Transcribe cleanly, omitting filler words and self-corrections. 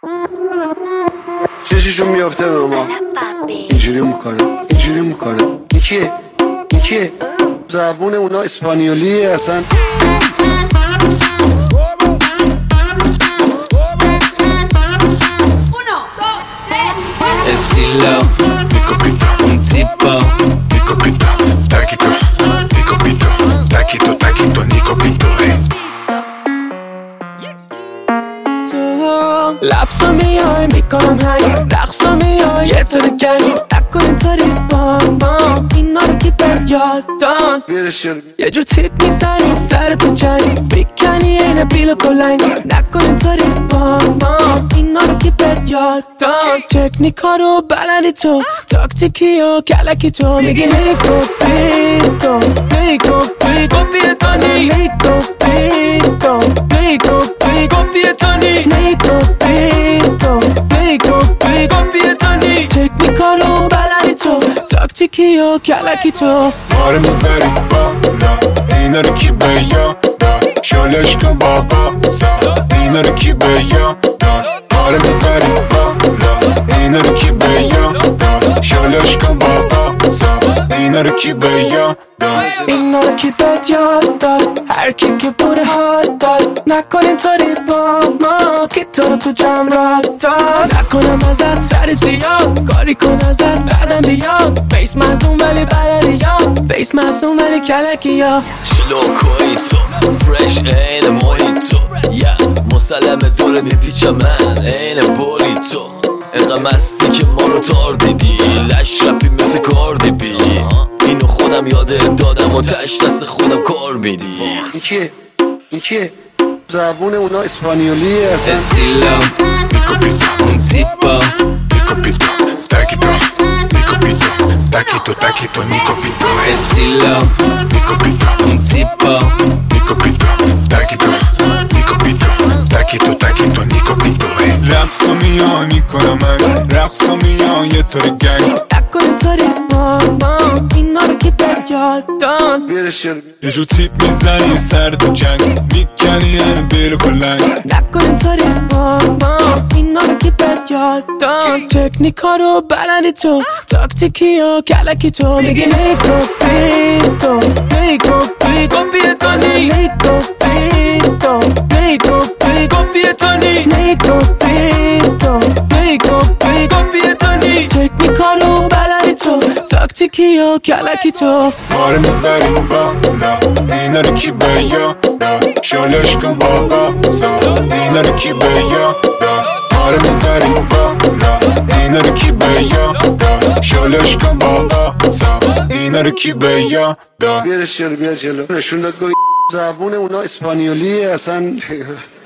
چششون میافته به ما اینجوری میکنه یکیه زبون اونا اسپانیولیه اصلا. Estilo, mi copito, un tipo, mi copito, taquito, mi copito, taquito, taquito, mi copito, لبسا میای میکنم هی رقصا میای یه تو نگهی نکن اینطوری با ما اینا رو کی بهت یاد داد یه جور تیپ میزنی سر تو جنگی بیکنی اینه بیل کلنگی نکن اینطوری با ما اینا رو کی بهت یاد داد تکنیکا رو بلدی تو تاکتیکی و کلکی تو میگی نیکوپیتو نیکوپیتو پیتونی نیکوپیتو نیکوپیتو پیتونی تکنیکا رو بلدی تو تاکتیکی و کلکی تو آره میبری بالا اینا رو کی به یاد داد شالش کن بابا اینا رو کی به یاد داد آره میبری بالا اینا رو کی به یاد داد شالش کن بابا اینا رو کی به یاد داد اینا رو کی بهت یاد داد هر کی که بوده حال داد نکن اینطوری با ما که تو رو تو جمع را داد نکنم ازت سر زیاد کاری کن ازت بعدم بیاد فیس مصدوم ولی بلدی یاد فیس مصدوم ولی کلکی یا شلوکوی تو فرش این محیط تو مسلمه دور میپیچم من این بولی تو اینقدر مستی که ما رو تار دیدی لش رپی مثل کاردی بی اینو خودم یاده دادم و تش دست خودم کار میدی این کیه زبون اونا اسپانیولیه اصلا. Estilo, mi copito, un tipo, mi copito, taquito, mi copito, taquito, taquito, mi copito, estilo, mi copito, un tipo, mi copito, taquito, mi copito, taquito, taquito, mi copito, رقصا میای میکنم من رقصا میای یه طور گنگ نکن اینطوری با ما اینا رو کی بهت یاد داد یه جو تیپ میزنی سر تو جنگ میکنی یه بیل کلنگ نکن اینطوری با ما اینا رو کی بهت یاد داد تکنیکا رو بلدی تو تاکتیکی و کلکی تو میگی نیکوپیتو نیکوپیتو پیتونی نیکوپیتو نیکوپیتو پیتونی نیکوپیتو نیکوپیتو پیتونی تکنیکا رو بلدی تو تاکتیکی و کلکی تو آره میبری بالا اینا رو کی به یاد داد شالش کن بابا اینا رو کی به یاد داد آره میبری بالا اینا رو کی به یاد داد شالش کن بابا اینا رو کی به یاد داد بیا جلو نشون داد زبون اونا اسپانیولیه اصلا.